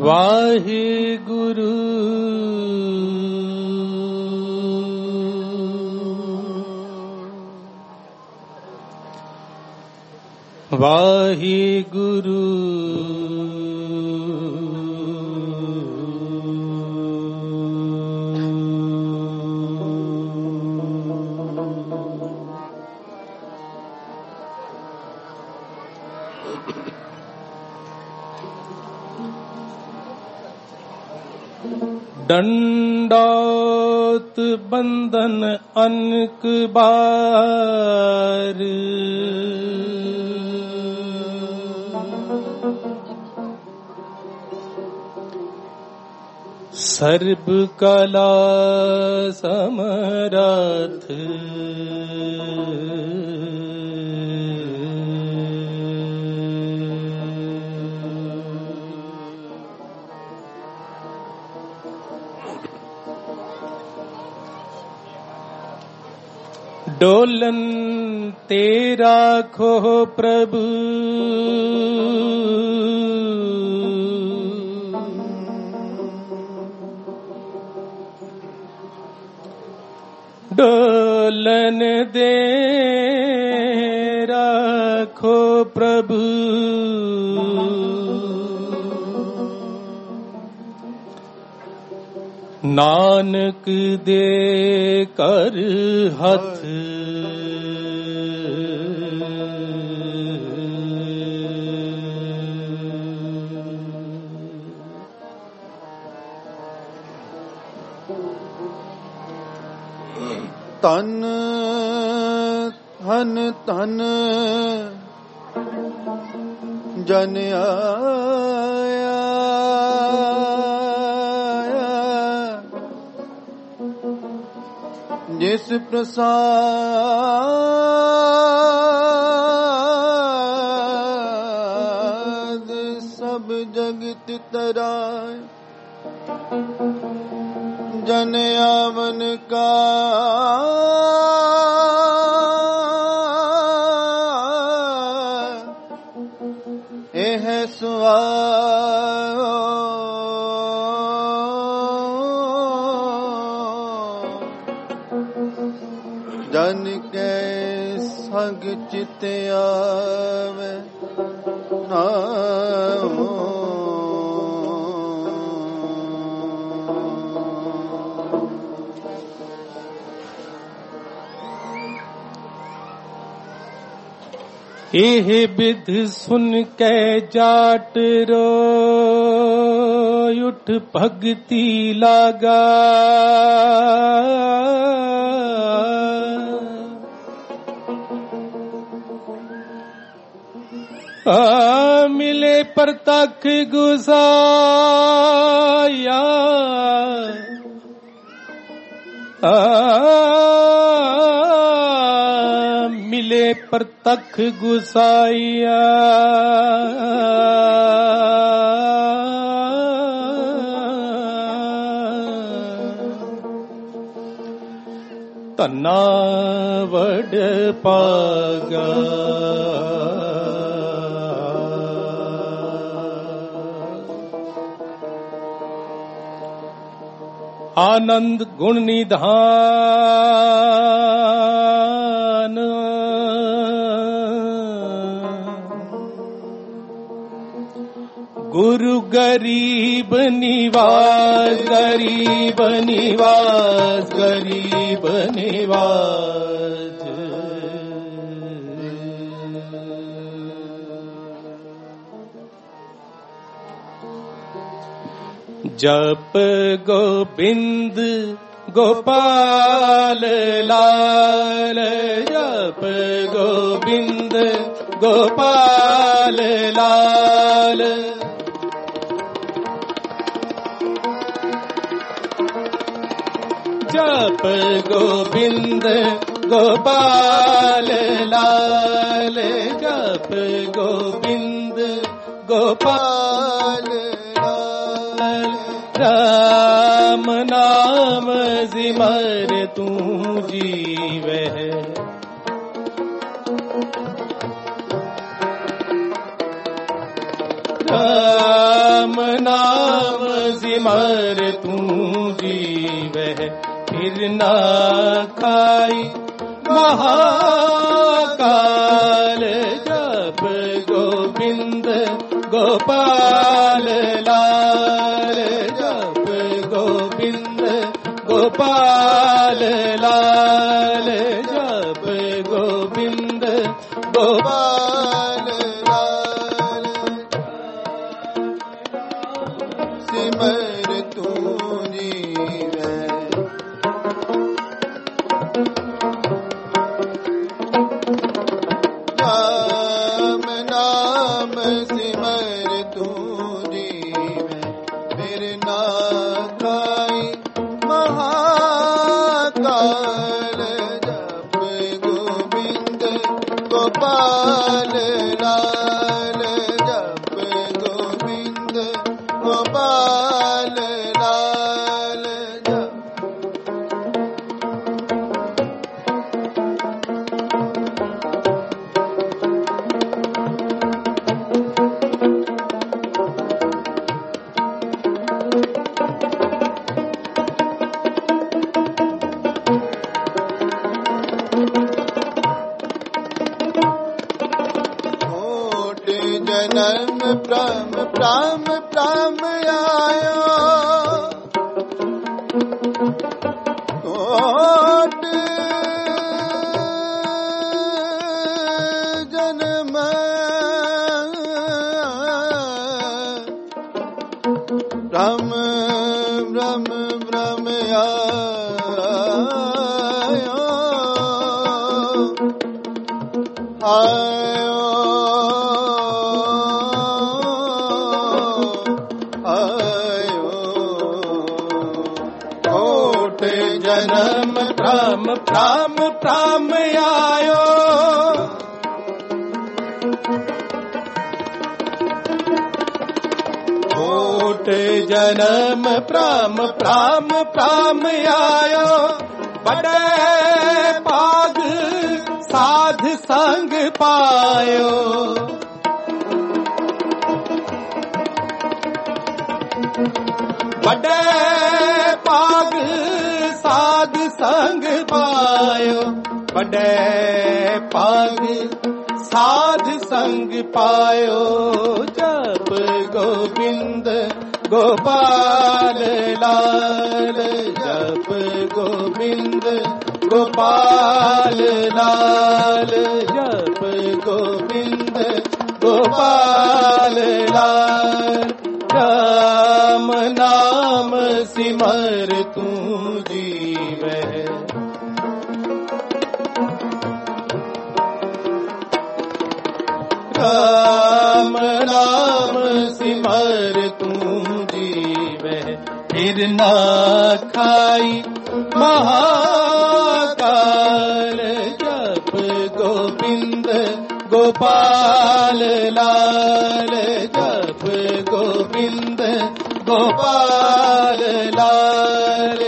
वाहिगुरु वाहिगुरु दंडौत बंधन अनक बार सर्ब कला समरथ डोलन तेरा खो प्रभु डोलन दे राखो प्रभु नानक दे कर हथ तन धन धन जन आया जिस प्रसाद सब जगत तराय जन आवन का एह जन के संग चित आवे नाम एह विध सुन के जाट रो उठ भगति लागा मिले प्रतख गुसाया मिले प्रतख गुसाया तना वड पागा आनंद गुण निधान गुरु गरीब निवास गरीब निवास गरीब निवास जप गोविंद गोपाल लाल जप गोविंद गोपाल लाल जप गोविंद गोपाल लाल जप गोविंद गोपाल लाल राम नाम सिमर तू जीवे राम नाम सिमर तू जीवह फिर न खाई महाकाल। जप गोविंद गोपाल लाल, जप गोविंद गोपाल लाल, जप गोविंद गोपाल लाल। सिमर तू जीवै राम नाम, सिमर तू जीवै फिर ना खाई महाकाल। जप गोविंद गोपाल लाल, जप गोविंद गोपाल लाल। जन्म प्राम प्राम प्राम आयो, कोट जन्म ब्रह्म ब्रह्म ब्रह्म आयो जन्म प्राम प्राम प्राम आयो, कोट जन्म प्राम प्राम प्राम आयो। बड़े पाग साध संग पायो, बड़े पाग साध संग पायो, बड़े पाग साध संग पायो। जप गोविंद गोपाल लाल, जप गोविंद गोपाल लाल, जप गोविंद गोपाल लाल। राम नाम सिमर तू जीवै राम नाम सिमर तू जीवै फिर न खाई महाकाल। जप गोविंद गोपाल लाल, जप गोविंद गोपाल लाल।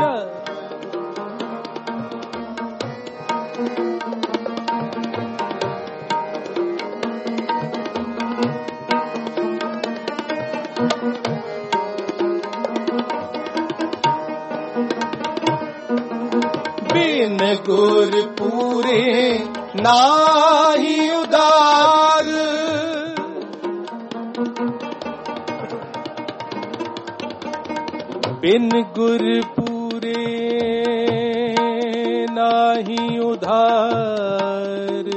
बिन गुर पूरे नाही उदार, बिन गुर पूरे नाही उधार।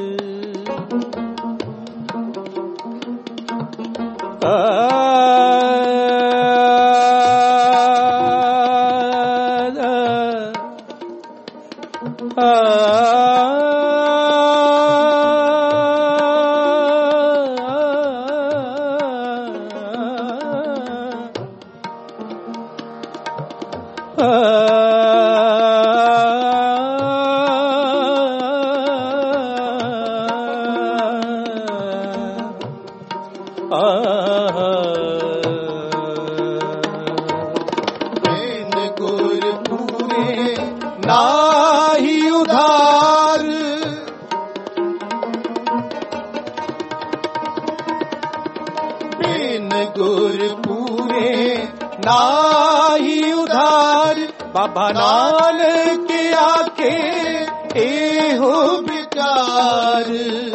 बाबा नानक की आंखें एहो विचार,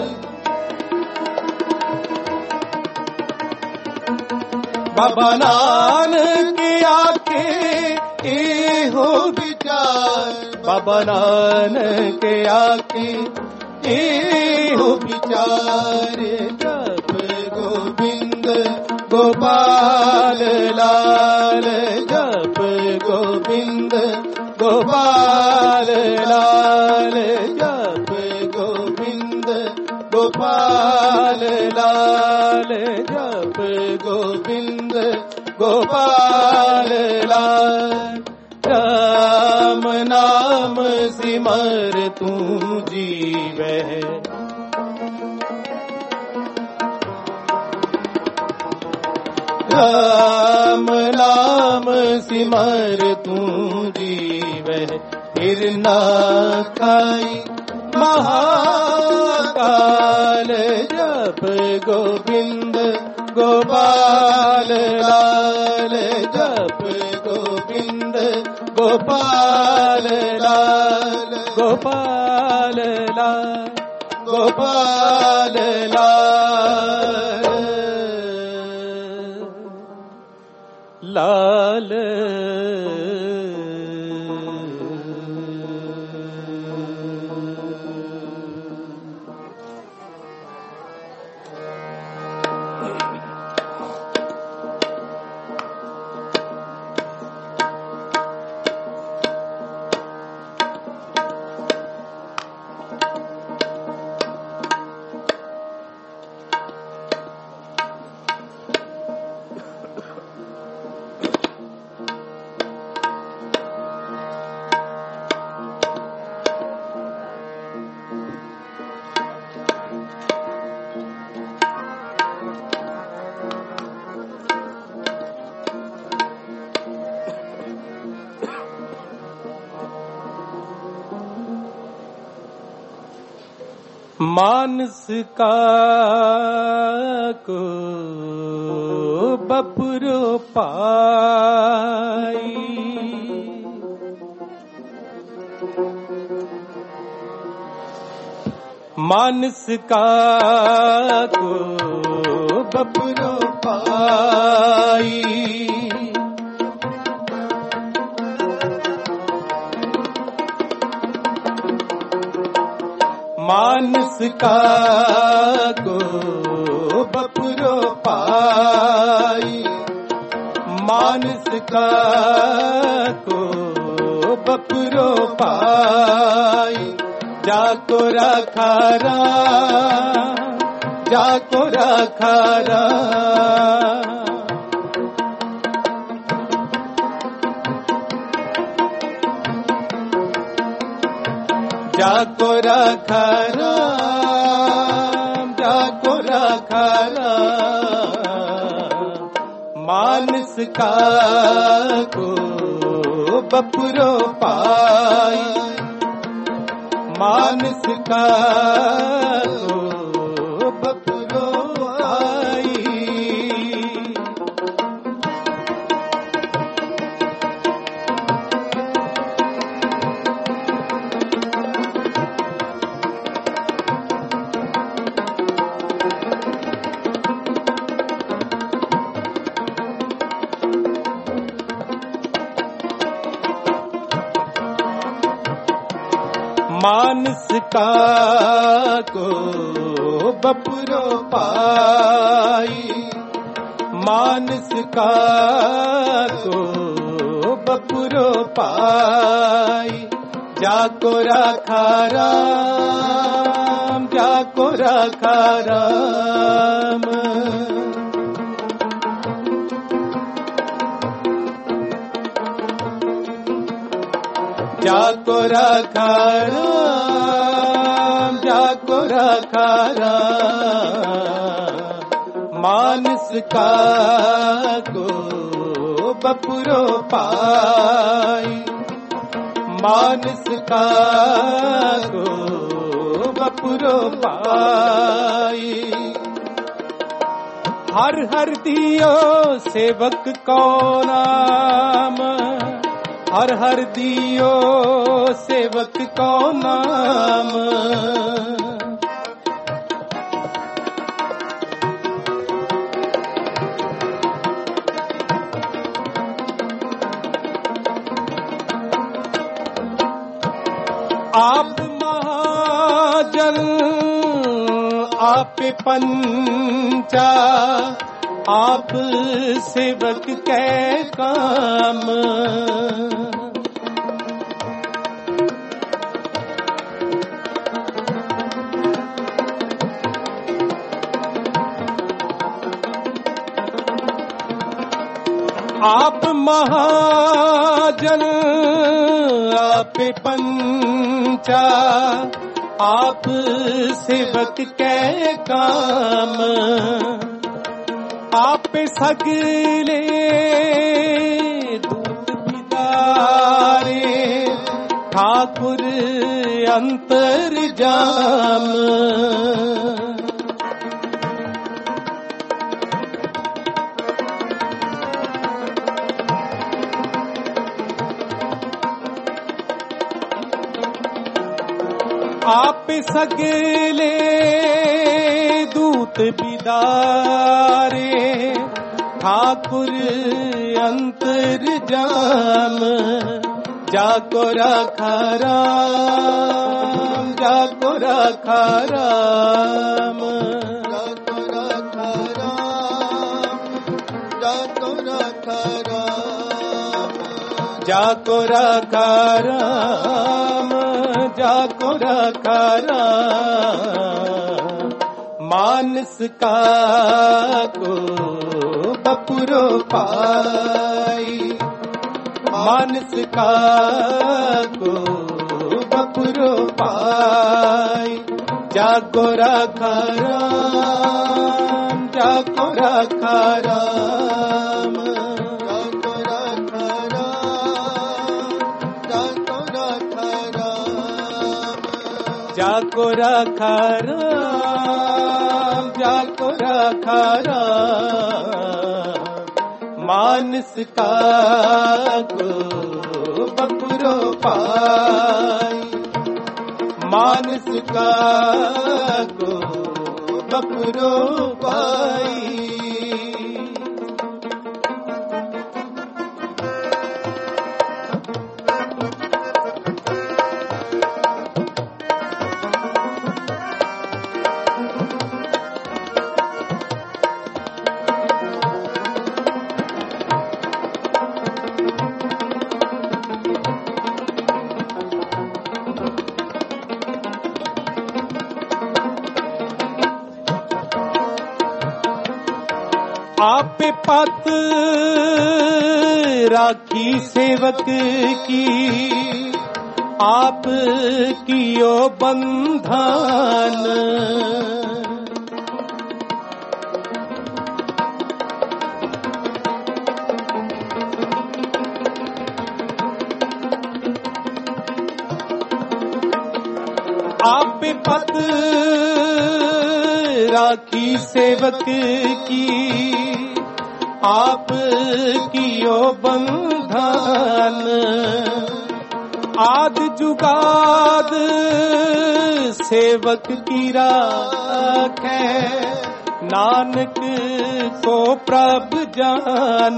बाबा नानक की आंखें एहो विचार, बाबा नानक की आंखें एहो विचार। जप गोविंद गोपाल लाल, जप गोविंद गोपाल लाल, जप गोविंद गोपाल लाल, जप गोविंद गोपाल लाल। राम नाम सिमर तू जीवै, राम नाम सिमर तू जीवै, फिर ना खाई महाकाल। जप गोविंद गोपाल लाल, जप गोविंद गोपाल लाल, गोपाल लाल, गोपाल लाल, लाल। मानस का को बपुरो पाई, मानस का को बपुरो पाई, मानस का को बपुरो पाई, मानस का को बपुरो पाई। जाको रखा राम, जाको रखा राम, जाको रखा राम, जाको रखा राम। मानस का को बपुरो पाई, मानस का को बपुरो पाई। मानस का को बपुरो पाई, मानस का को बपुरो पाई। जाको रखा राम, जाको रखा राम, जाको रखा राम, जाको रखा राम। मानस का को बपुरो पाई, मानस का को बपुरो पाई। हर हर दियो सेवक को नाम, हर हर दियो सेवक को नाम। आप महाजन आप पंचा, आप सेवक के काम। आप महाजन आप पंचा, आप सेवक के काम। आप सगले दूत बिदारे, ठाकुर अंतर्जाम। आप सगले दूत बिदारे, ठाकुर अंतर्जाम। जाको राखा राम, जाको राखा राम, जाको राखा राम, जाको राखा राम, जाको राखा राम, जाको राखा राम। मानस का को बपुरो पाई, मानस का को बपुरो पाई। जाको राखा राम, जाको राखा राम, जाको राखा राम, जाको राखा राम, जाको राखा राम, जाको राखा राम। मानस का को बपुरो पाई, मानस का को बपुरो पाई। आप पत राखी सेवक की, आप कियो बंधन। आप पत राखी सेवक की, आप कियो बंधन। आद जुगाद सेवक की राखे, नानक को प्रभ जान।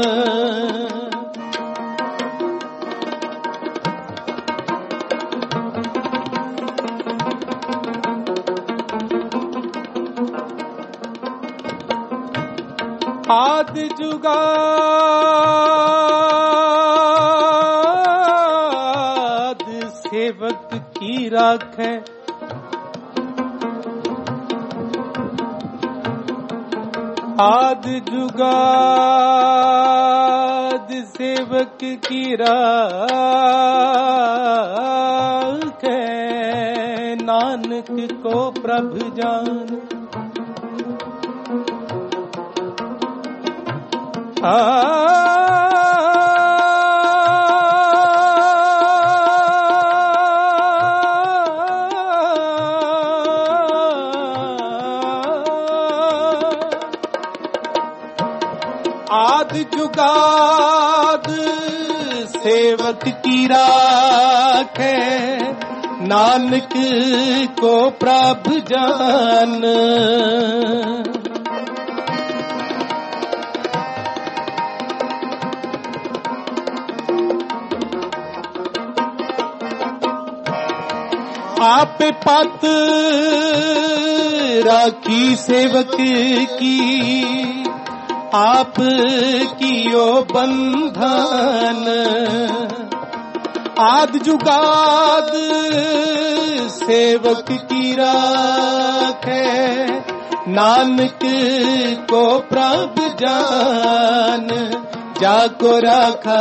आद जुगाद सेवक की राखे, आद जुगाद सेवक की राखे, नानक को प्रभु जान। आद जुगाद सेवक की राखे, नानक को प्रभु जान। आप पत राखी सेवक की, आप कियो बंधन। आद जुगाद सेवक की राखे, नानक को प्रभु जान। जाको राखा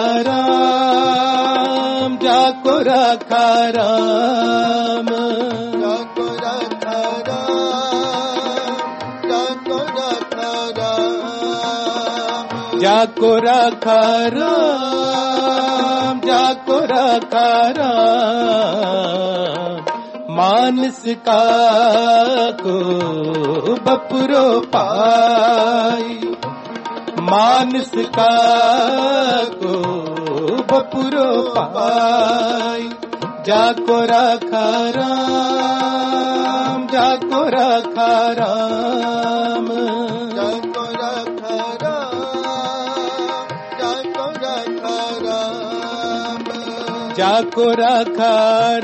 राम, जाको राखा राम, जाको राखा राम, जाको राखा राम, जाको राखा राम, जाको राखा राम। मानस का को बपुरो पाई, मानस का को बपुरो पाई। जाको राखा राम, जाको राखा राम, जाको राखा राम, जाको राखा राम, जाको राखा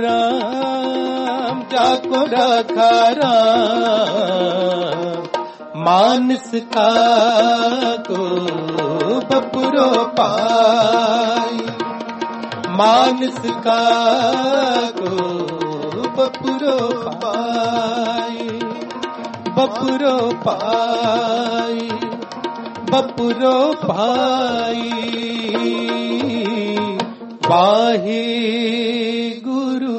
राम, जाको राखा राम। मानस का को बपुरो पाई, मानस का को बपुरो पाई, बपुरो पाई, बपुरो पाई। वाहे गुरु।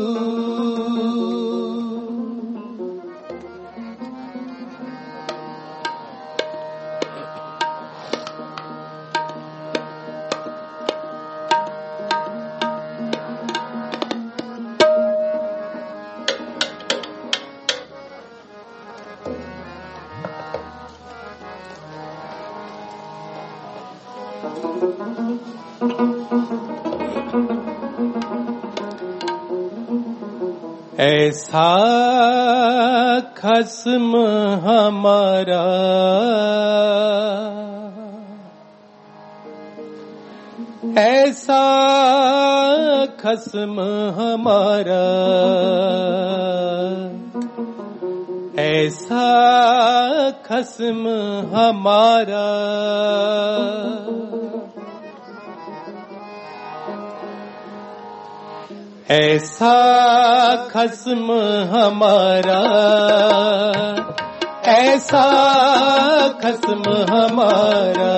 ऐसा खस्म हमारा, ऐसा खस्म हमारा, ऐसा खस्म हमारा। ऐसा खस्म हमारा, ऐसा खस्म हमारा,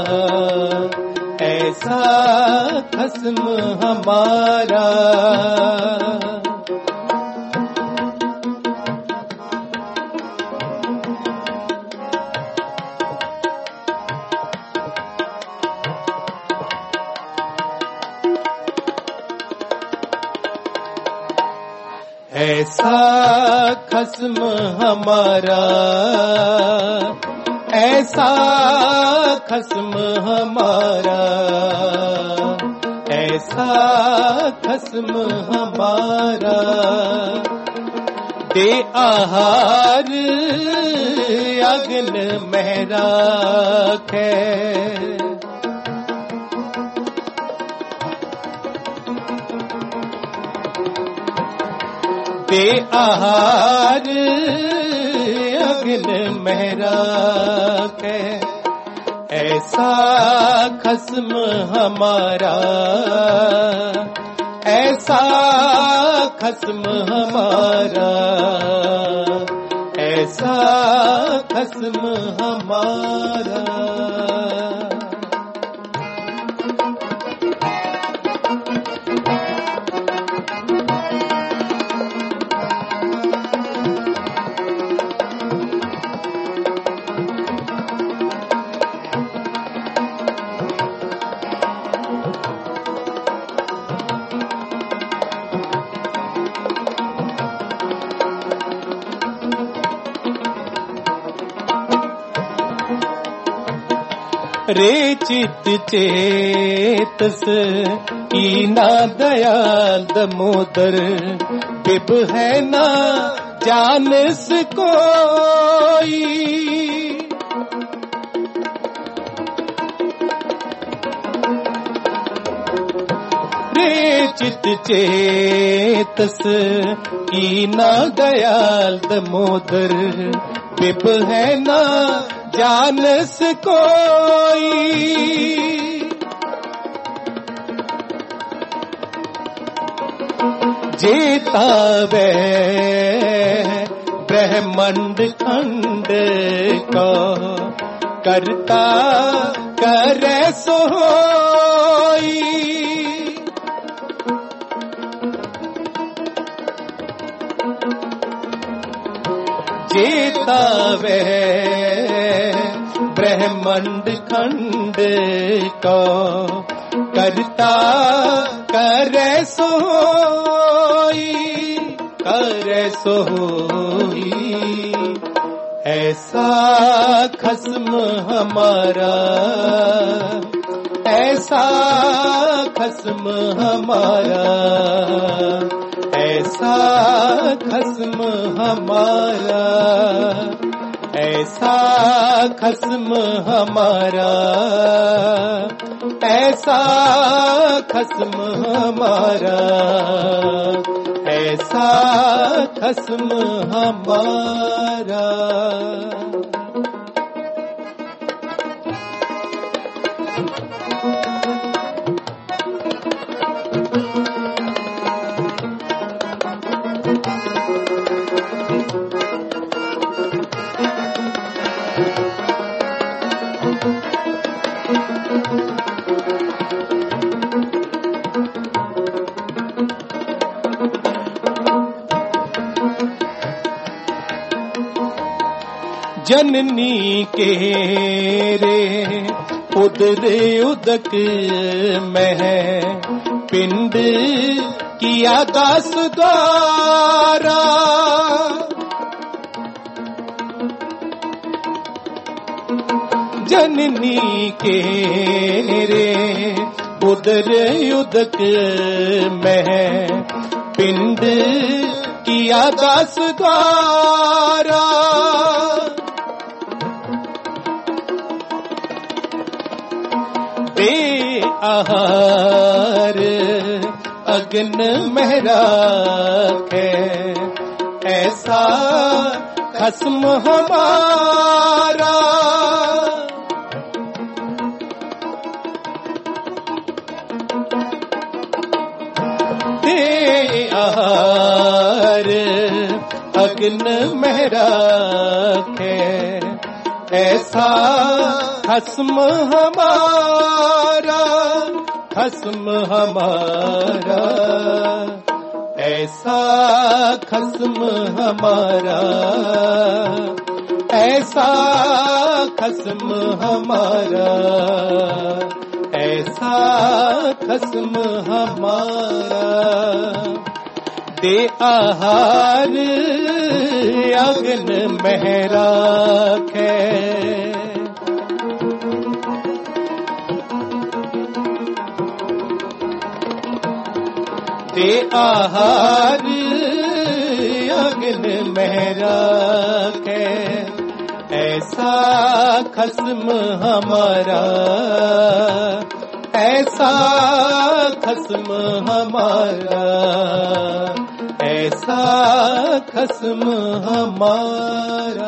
ऐसा खस्म हमारा। ऐसा खस्म हमारा, ऐसा खस्म हमारा, ऐसा खस्म हमारा। दे आहार अग्न में राखे, दे आहार अग्न में राखे। ऐसा खस्म हमारा, ऐसा खस्म हमारा, ऐसा खस्म हमारा। रे चित चेतस कीना दयाल दमोदर बिब है ना जानस कोई। रे चित चेतस कीना दयाल दमोदर बिब है ना जानस कोई। जेता वे ब्रह्मंड खंड को करता करे सोई। जेता वे ब्रह्मंड खंड को करता करे सोई। करे सोई ऐसा खस्म हमारा, ऐसा खस्म हमारा, ऐसा खस्म हमारा, ऐसा खस्म हमारा, ऐसा खस्म हमारा, ऐसा खस्म हमारा। जननी के रे उदरे उदक में पिंड किया दास द्वारा। जननी के रे उदरे उदक में पिंड किया दास द्वारा। दे आहार अग्न में राखे ऐसा खस्म हमारा। दे आहार अग्न में राखे ऐसा खस्म हमारा, खस्म हमारा, ऐसा खस्म हमारा, ऐसा खस्म हमारा, ऐसा खस्म हमारा। दे आहार अग्न में राखे दे आहार अग्न में राखे ऐसा खस्म हमारा, ऐसा खस्म हमारा, ऐसा खस्म हमारा।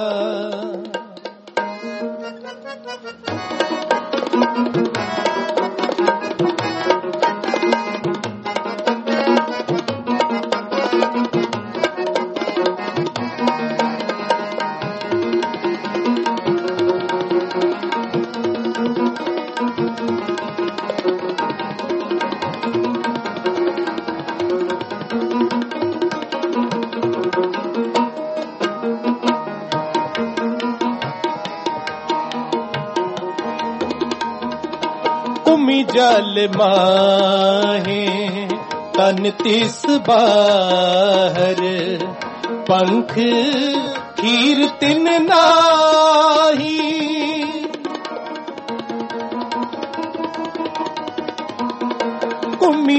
जल माहे तन तिस बाहर पंख खीर तिन नाही।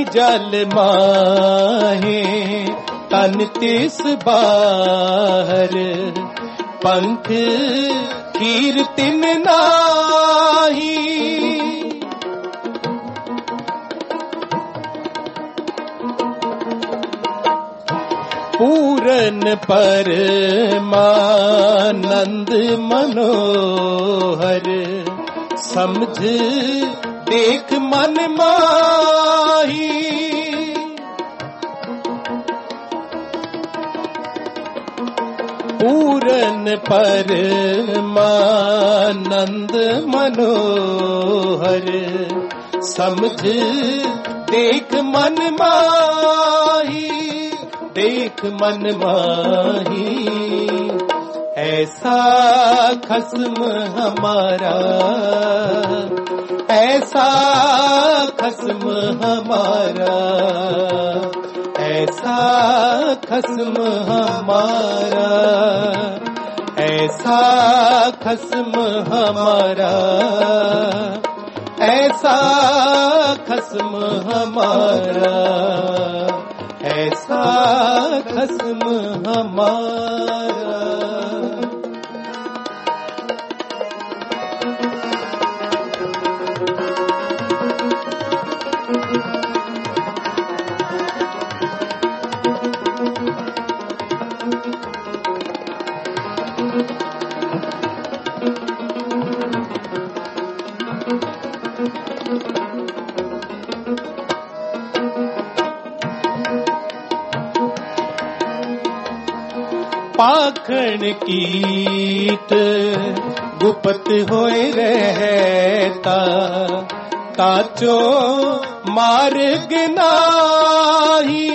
जल माहे तन तिस बाहर पंख कीर्तिन नाही पूरन परमानंद मनोहर समझ देख मन माही पूरन परमानंद मनोहर समझ देख मन माही देख मन माही ऐसा खस्म हमारा ऐसा खस्म हमारा ऐसा खस्म हमारा ऐसा खस्म हमारा ऐसा खस्म हमारा ऐसा खस्म हमारा पाखंड कीट गुपत होए रहता ताचो मार्ग नाही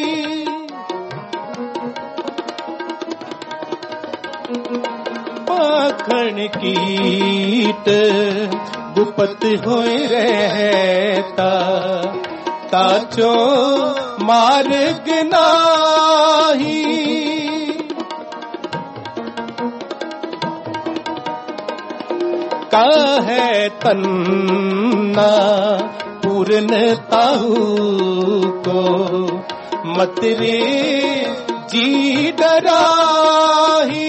पाखंड कीट गुपत होए रहता ताचो मार्ग नाही काहे तन्ना पूर्णताहु को मत रे जी डराही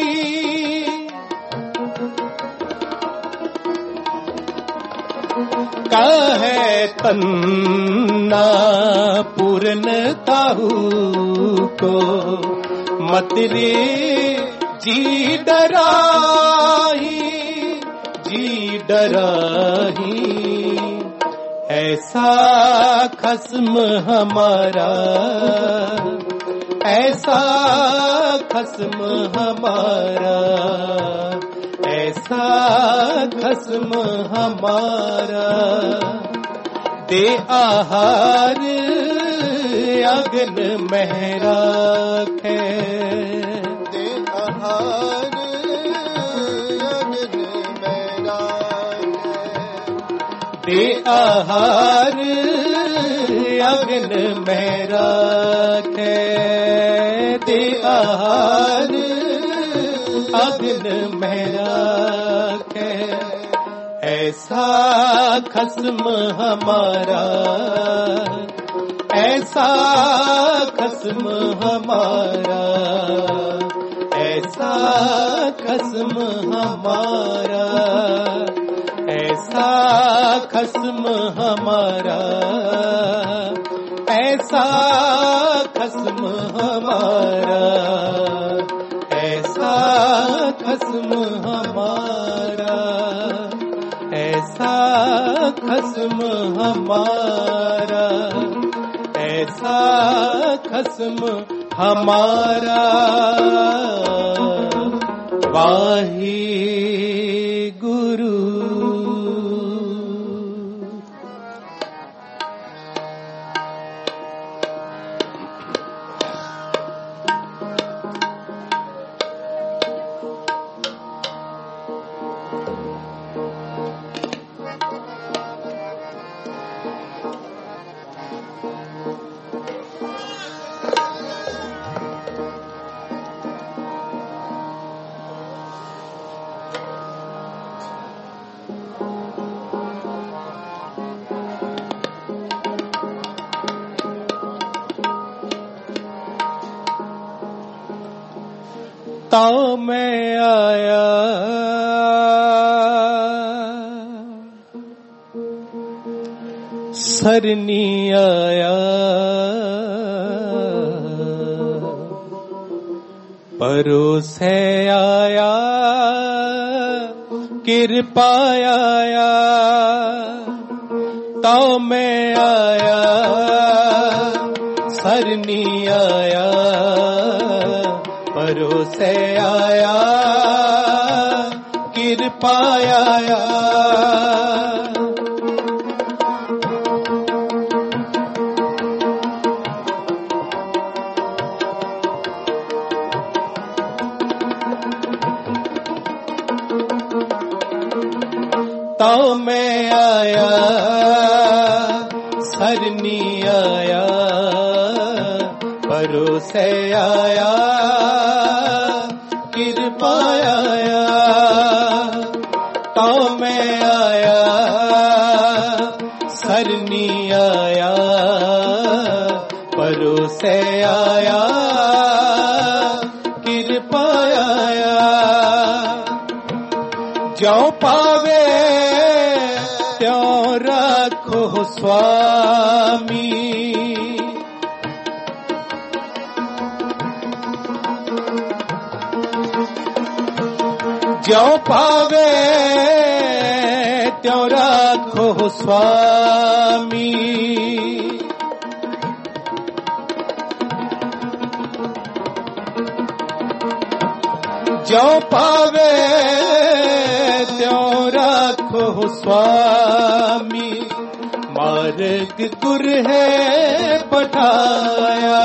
काहे तन्ना पूर्णताहु को मत रे जी डराही जी डराही ऐसा खस्म हमारा ऐसा खस्म हमारा ऐसा खस्म हमारा दे आहार अग्न मेहरा खे दे आहार दे आहार अग्न में राखे दे आहार अग्न में राखे ऐसा खस्म हमारा ऐसा खस्म हमारा ऐसा खस्म हमारा ऐसा खस्म हमारा ऐसा खस्म हमारा ऐसा खस्म हमारा ऐसा खस्म हमारा ऐसा खस्म हमारा वाहे गुरु ताऊ मैं आया सरनी आया परोसे आया कृपा आया ताऊ मैं आया सरनी आया परोसे आया कृपा आया ताऊ मैं आया सरनी आया परोसे आया कृपा आया ताऊ मैं आया सरनी आया परोसे आया कृपा आया जो पावे त्यों रखो स्वामी जो पावे त्यों रखो स्वामी जो पावे त्यों रखो स्वामी मार्ग गुर है पठाया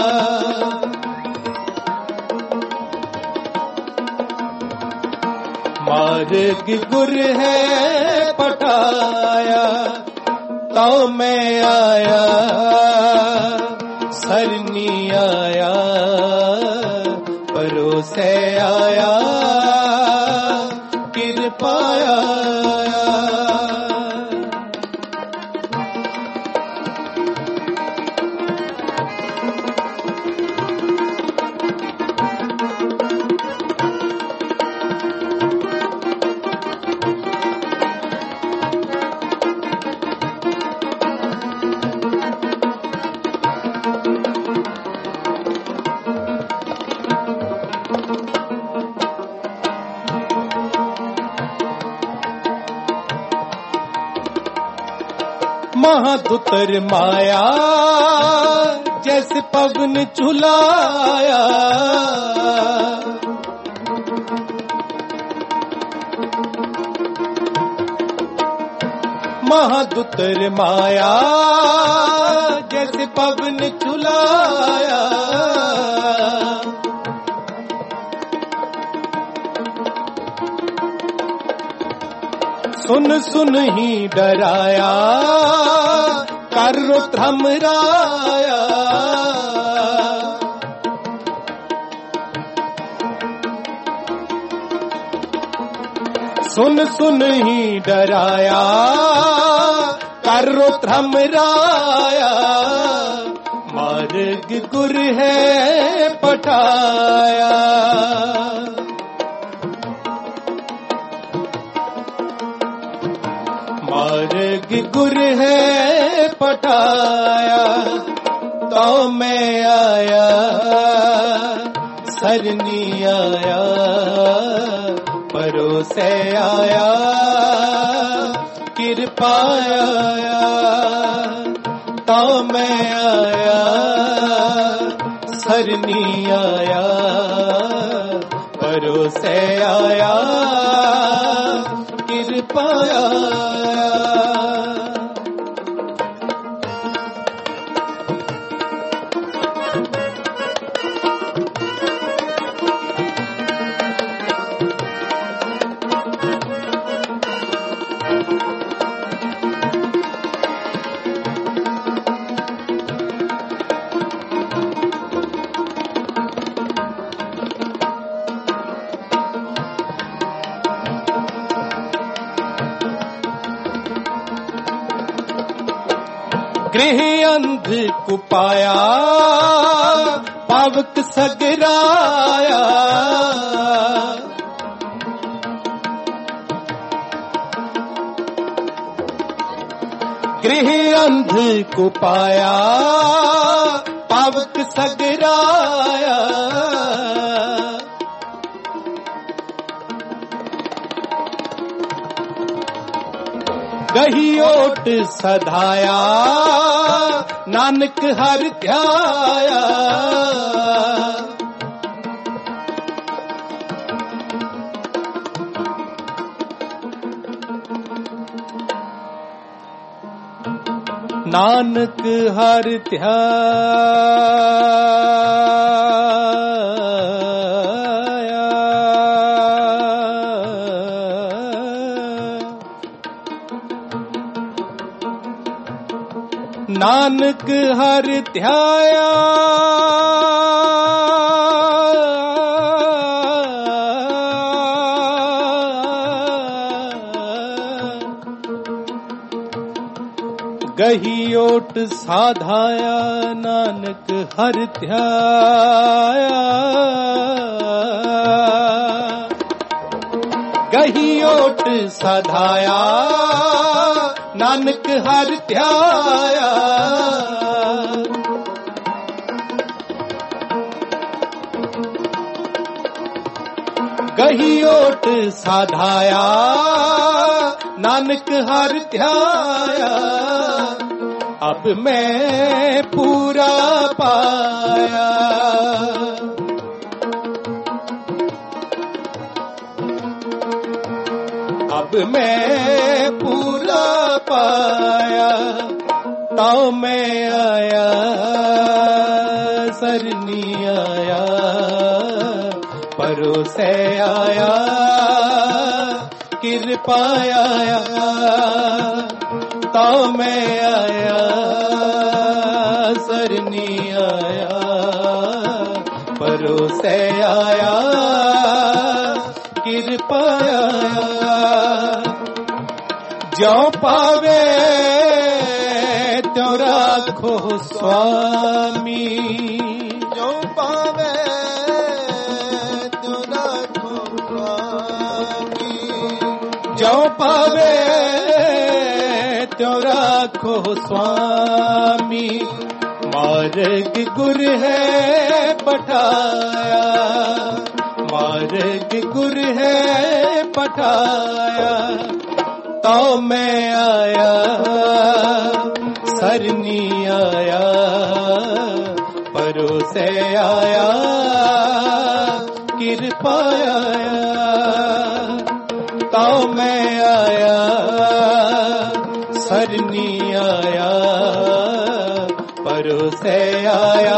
मार्ग गुर है पठाया तो मैं आया सरनी आया परोसे आया कृपा आया महादुतर माया जैसे पवन चुलाया महादुतर माया जैसे पवन चुलाया सुन सुन ही डराया करो थमराया सुन सुन ही डराया करो थमराया मार्ग गुर है पठाया मार्ग गुर है पठाया तो मैं आया सरनी आया परोसे आया कृपा आया तो मैं आया सरनी आया परोसे आया कृपा आया गृह अंध कुपाया पावक सगराया अंध को पाया पावक सगराया। गही ओट सधाया नानक हर ध्याया। नानक हर ध्याया। नानक हर ध्याया। गही ओट साधाया नानक हर ध्याया। गही ओट साधाया नानक हर ध्याया। गही ओट साधाया नानक हर ध्याया। अब मैं पूरा पाया। अब मैं पूरा पाया। ताऊ मैं आया सरनी आया परोसे आया कृपा आया। ताऊ मैं आया सरनी आया परोसे आया कृपा आया। जो पावे त्यो राखो स्वामी। जो पावे त्यो राखो स्वामी। जो पावे त्यो राखो स्वामी। मार्ग गुर है पठाया। मार्ग गुर है पठाया। तो मैं आया सरनी आया परोसे आया कृपा आया। तो मैं आया सरनी आया परोसे आया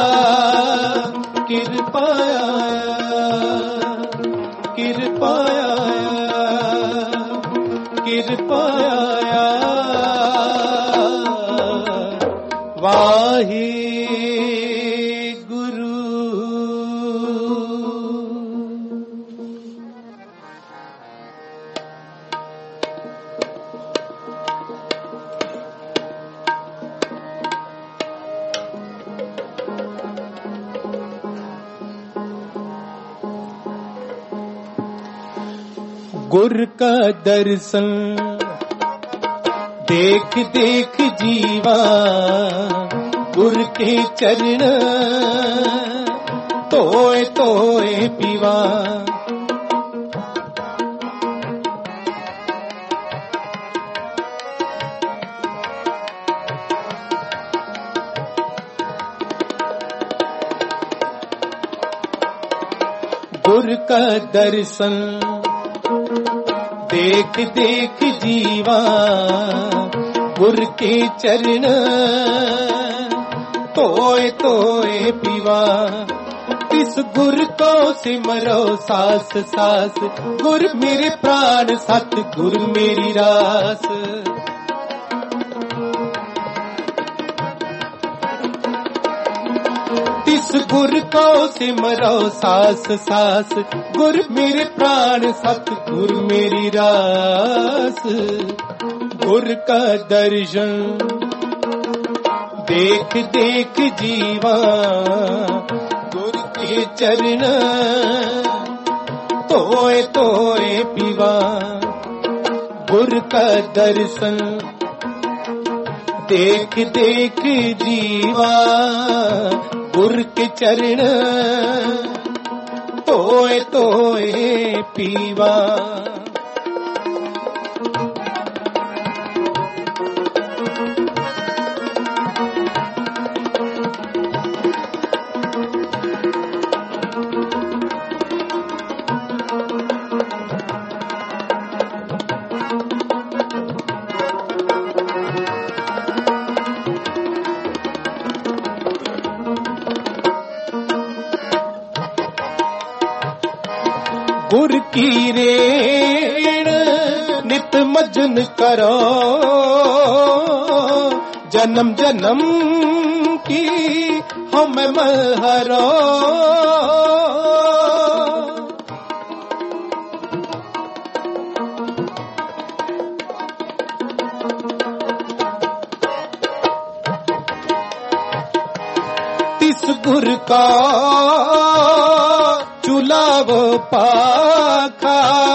कृपा आया कृपा आया कृपा आया। वाहे गुरु। गुर का दर्शन देख देख जीवा। गुर के चरण तोए तोए पीवा। गुर का दर्शन देख देख जीवा। गुर के चरण तोए तोए पीवा। इस गुर को सिमरो सास सास। गुर मेरे प्राण सत गुर मेरी रास। इस गुर को सिमरो सास सास। गुर मेरे प्राण सत गुर मेरी रास। गुर का दर्शन देख देख जीवा। गुर के चरण तोए तोए पीवा। गुर का दर्शन देख देख जीवा गुर के चरण तोए तोए पीवा। गुर की रेण नित मजन करो, जन्म जन्म की हम मलहरो। तिस गुर का चुलाव पाखा,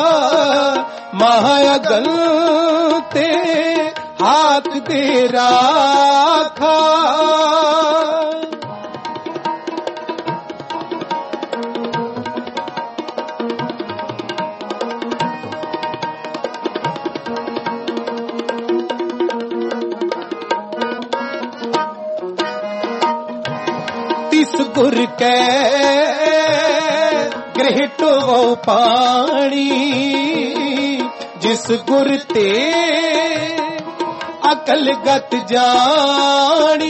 महायगल ते हाथ दे राखा। तिस गुर के ग्रहितो पाणी, जिस गुर ते अकल गत जानी।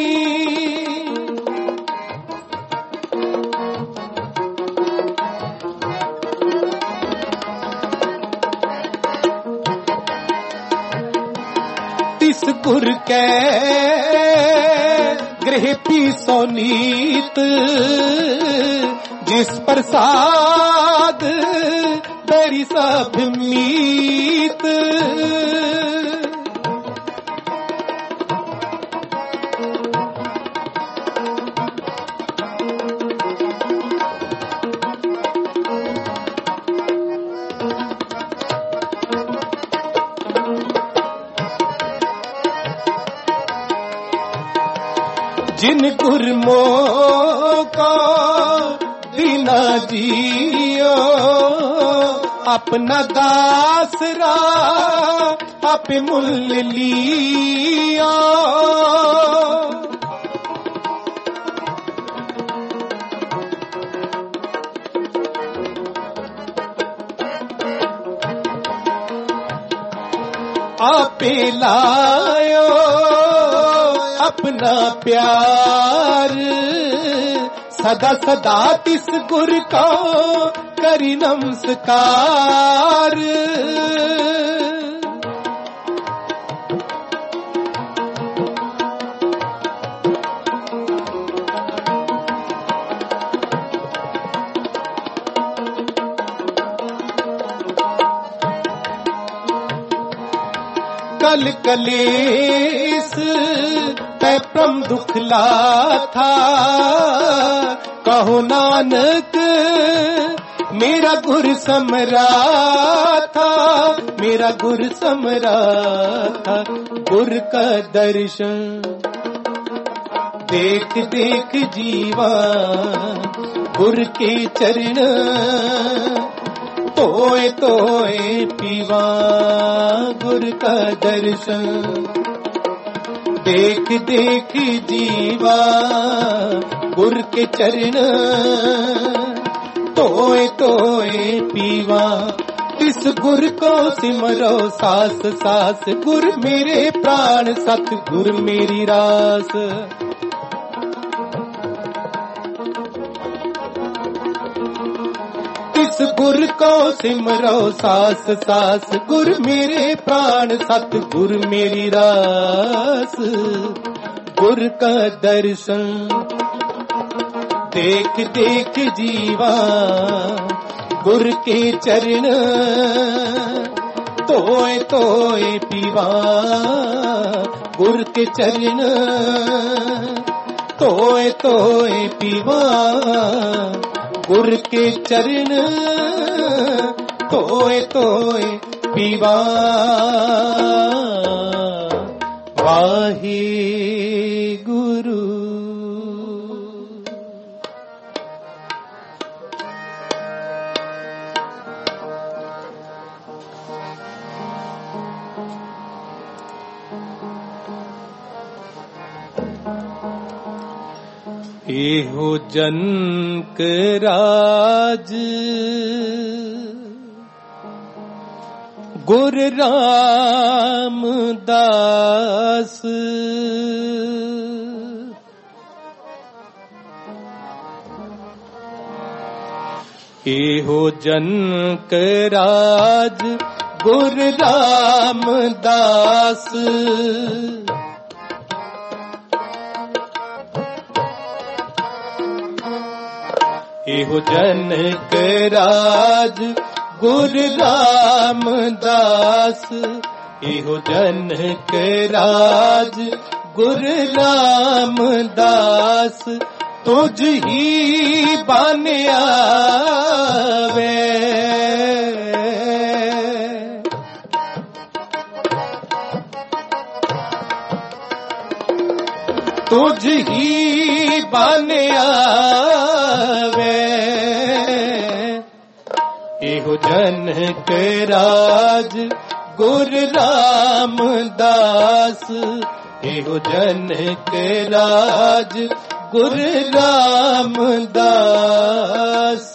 तिस गुर के गृह पी सोनीत, जिस प्रसाद तेरी सब मीत। जिन गुरमो को दीना जियो, अपना दासरा आप मुल लिया। आपे लायो अपना प्यार, सदा सदा तिस गुर को करी नमस्कार। कल कलेस तै प्रम दुखला था, कहो नानक मेरा गुर समरा था। मेरा गुर समरा था। गुर का दर्शन देख देख जीवा, गुर के चरण तोए तोए पीवा। गुर का दर्शन देख देख जीवा, गुर के चरण तोए तोए पीवा। इस गुर को सिमरो सास सास, गुर मेरे प्राण सत गुर मेरी रास। इस गुर को सिमरो सास सास, गुर मेरे प्राण सत गुर मेरी रास। गुर का दर्शन देख देख जीवा, गुर के चरण तोए तोए पीवा। गुर के चरण तोए तोए पीवा। गुर के चरण तोए तोए पीवा। वाहे गुरु। एहो जनक राज गुर रामदास, एहो जनक राज गुर रामदास, एहो जनक राज गुर रामदास, एहो जनक राज गुर रामदास, तुझ ही बान्या वे। तुझ ही बान्या वे, एहो जनक राज गुर रामदास, एहो जनक राज गुर रामदास।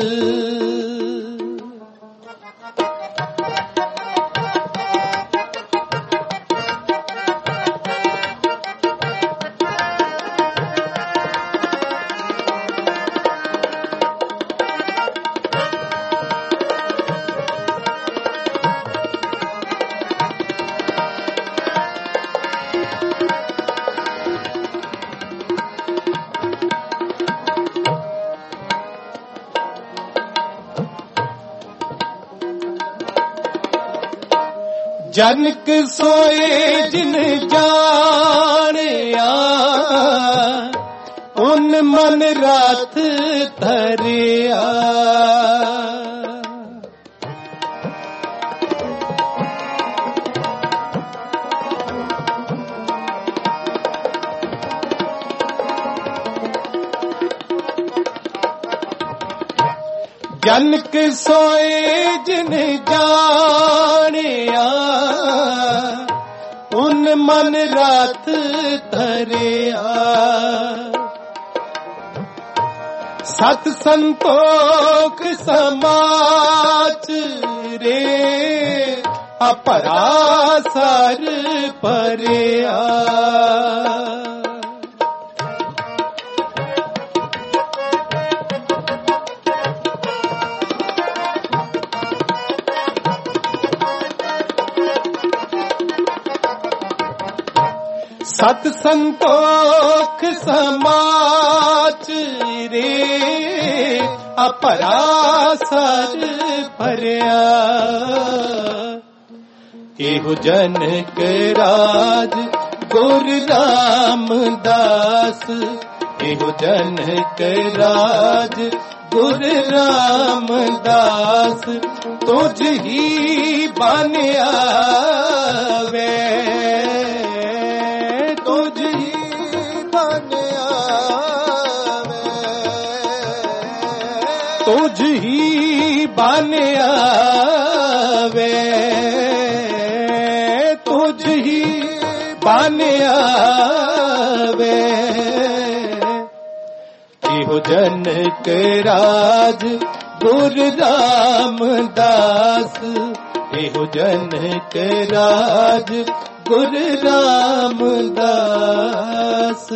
जनक सोए जिन जानिया, उन मन रात धरिया। जनक सोए जिन जानिया, उन मन रात धरिया। सत संतोख समाच रे, अपरासर परिया। सत संतोख समाच रे, अपरासर भरिया। एहो जनक राज गुर रामदास, एहो जनक राज गुर रामदास, तुझ ही बान्या वे। तुझ ही बान्या वे, तुझ ही बान्या वे। एहो जनक राज गुर रामदास, एहो जनक राज गुर रामदास।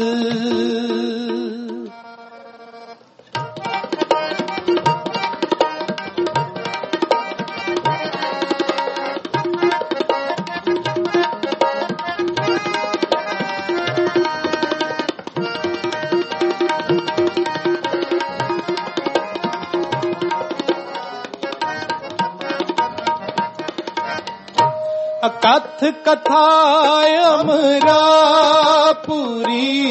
कथ कथा अमरापुरी,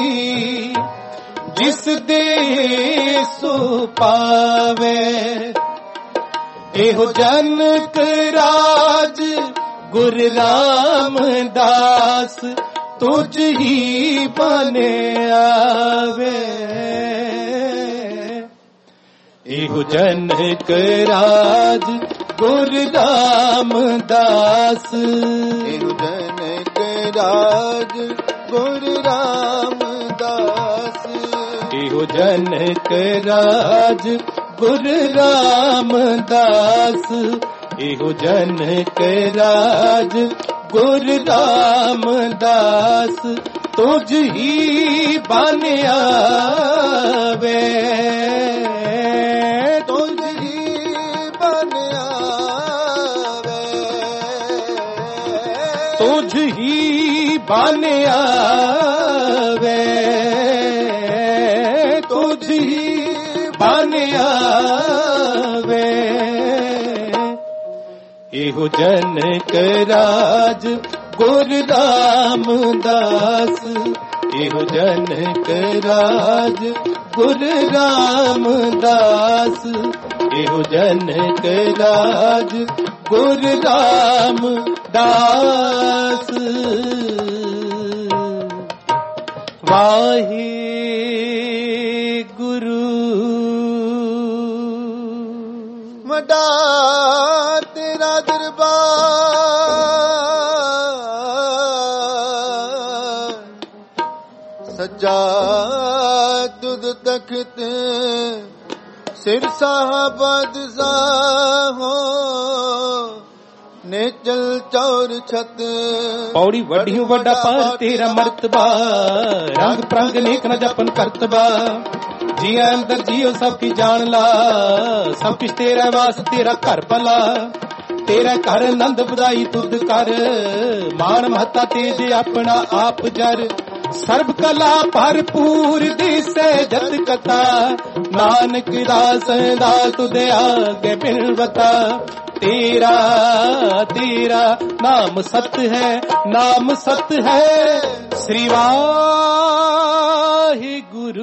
जिस दे सो पावे। एहो जनक राज ਗੁਰ ਰਾਮਦਾਸ ਤੁਝ ਹੀ ਬਨ ਆਵੇ। ਇਹੋ ਜਨਕ ਰਾਜ ਗੁਰ ਰਾਮਦਾਸ, ਇਹੋ ਜਨਕ ਰਾਜ ਗੁਰ ਰਾਮਦਾਸ, ਇਹੋ ਜਨਕ ਰਾਜ ਗੁਰ ਰਾਮਦਾਸ, ਇਹੋ ਜਨਕ ਰਾਜ ਗੁਰ ਰਾਮਦਾਸ ਤੁਝ ਹੀ ਬਨ ਆਵੇ। ਤੁਝ ਹੀ ਬਨ ਆਵੇ, ਤੁਝ ਹੀ ਬਨ ਆਵੇ, ਤੁਝ ਹੀ ਬਨ ਆਵੇ। ਇਹੋ ਜਨਕ ਰਾਜ ਗੁਰ ਰਾਮਦਾਸ, ਇਹੋ ਜਨਕ ਰਾਜ ਗੁਰ ਰਾਮਦਾਸ, ਇਹੋ ਜਨਕ ਰਾਜ ਗੁਰ ਰਾਮਦਾਸ। ਵਾਹਿਗੁਰੂ। ਵੱਡਾ ਤੇਰਾ ਦਰਬਾਰ, ਸੱਜਾ ਤੁਧ ਤਖਤ, ਸਿਰ ਸਾਹਬਦ ਸਾਹੋ, ਨੇਚਲ ਚੌਰ ਛਤ। ਪੌੜੀ ਵੱਡੀਓ ਵੱਡਾ ਪਰ ਤੇਰਾ ਮਰਤਬਾ, ਰੰਗ ਪ੍ਰੰਗ ਨੇਕ ਨ ਜਪਨ ਕਰਤਬਾ। ਜੀਆਂ ਅੰਦਰ ਜੀਓ ਸਭ ਕੀ ਜਾਣ ਲਾ, ਸਭ ਕੁਛ ਤੇਰਾ ਵਾਸ ਤੇਰਾ ਘਰ ਭਲਾ। ਤੇਰਾ ਘਰ ਆਨੰਦ ਵਧਾਈ ਤੁਧ ਕਰ, ਮਾਨ ਮਹਤਾ ਤੇਜ ਆਪਣਾ ਆਪ ਜਰ। ਸਰਬ ਕਲਾ ਭਰਪੂਰ ਦਿਸੈ ਜਤ ਕਥਾ, ਨਾਨਕ ਦਾਸ ਦਾ ਤੁਧ ਆਗੇ ਬਿਨਵਤਾ। तेरा तेरा नाम सत्य है, नाम सत्य है। श्री वाहिगुरु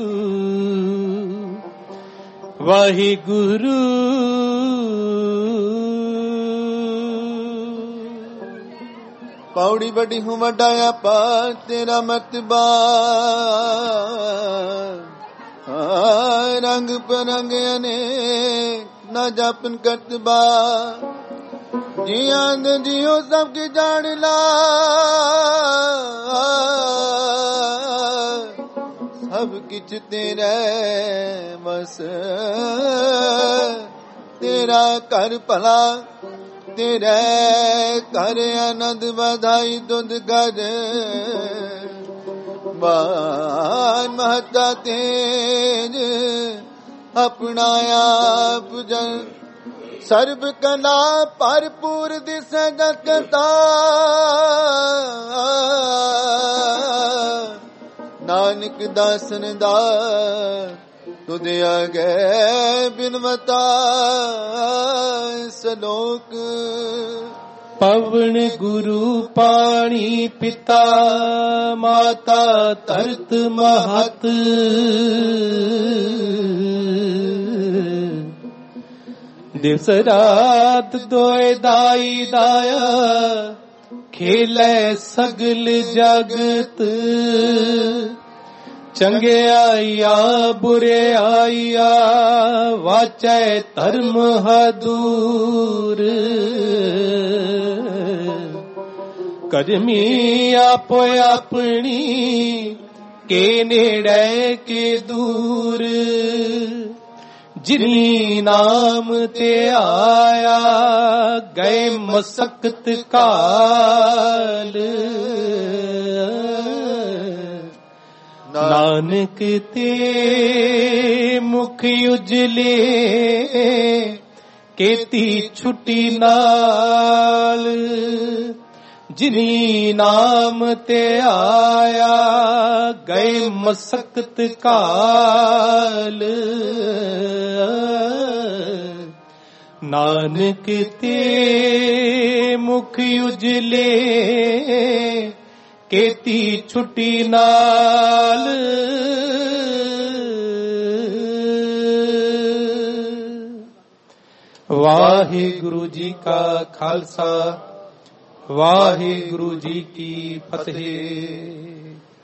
वाहिगुरु। पौड़ी बड़ी हूँ वडाया पार तेरा मतबा, रंग परंग अनेक न जापन करतबा। जियां दे जियो सबकी जान ला, सब किछ तेरे बस। तेरा कर भला तेरे कर आनंद बधाई तुद कर। बान महता तेज अपना आप जन, सर्व कला भरपूर दिस जगता। नानक दासन दास तुद आगे बिनवता। सलोक पवन गुरु पानी पिता माता तरत महत। दिवस रात दोए दाई दाया, खेले सगल जगत। चंगे आइया बुरे आइया, वाचै धर्म हदूर। करमी आपो अपनी के नेड़े के दूर। जिनी नाम ते आया गए मसकत काल। नानक ते मुख उजले केती छुट्टी नाल। जिनी नाम ते आया गए मसकत काल। नानक ते मुख उजले केती छुट्टी नाल। वाहिगुरु जी का खालसा ਵਾਹਿਗੁਰੂ ਜੀ ਕੀ ਫਤਿਹ।